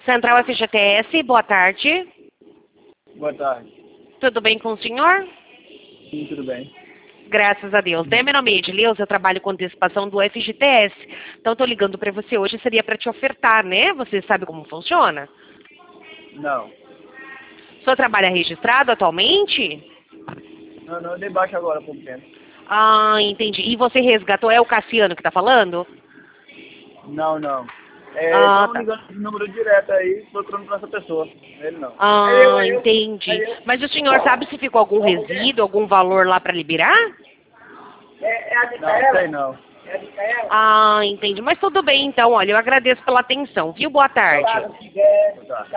Central FGTS, boa tarde. Boa tarde. Tudo bem com o senhor? Sim, tudo bem. Graças a Deus. Meu nome é Edileuza, eu trabalho com antecipação do FGTS. Então, estou ligando para você hoje, seria para te ofertar, né? Você sabe como funciona? Não. O senhor trabalha registrado atualmente? Não, eu dei baixa agora há pouco tempo. Ah, entendi. E você resgatou, é o Cassiano que está falando? Não. Ah, Estão tá. ligando de número direto aí, procurando pra essa pessoa. Ele não. Ah, entendi. Mas o senhor sabe se ficou algum resíduo, algum valor lá para liberar? Não, sei não. Ah, entendi. Mas tudo bem, então. Olha, eu agradeço pela atenção, viu? Boa tarde. Tá.